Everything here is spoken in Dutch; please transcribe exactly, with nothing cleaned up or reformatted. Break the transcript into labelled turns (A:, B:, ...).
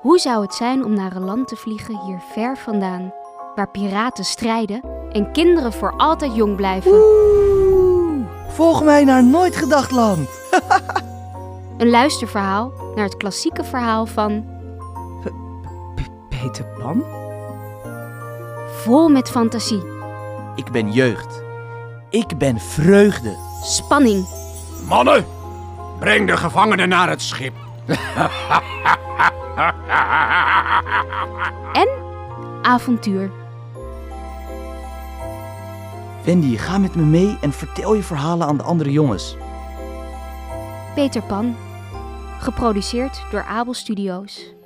A: Hoe zou het zijn om naar een land te vliegen hier ver vandaan, waar piraten strijden en kinderen voor altijd jong blijven?
B: Oeh, volg mij naar Nooit Gedacht Land.
A: Een luisterverhaal naar het klassieke verhaal van
B: Peter Pan?
A: Vol met fantasie,
B: Ik ben jeugd. Ik ben vreugde.
A: spanning
C: Mannen, breng de gevangenen naar het schip.
A: en avontuur.
B: Wendy, ga met me mee en vertel je verhalen aan de andere jongens.
A: Peter Pan, geproduceerd door Abel Studios.